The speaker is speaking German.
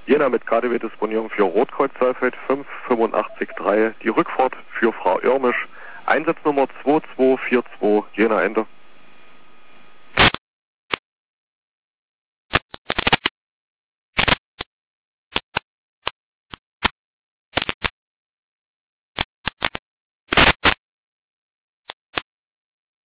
Jena mit KDW-Disponierung für Rotkreuz-Saalfeld 585-3, die Rückfahrt für Frau Irmisch, Einsatznummer 2242, Jena Ende.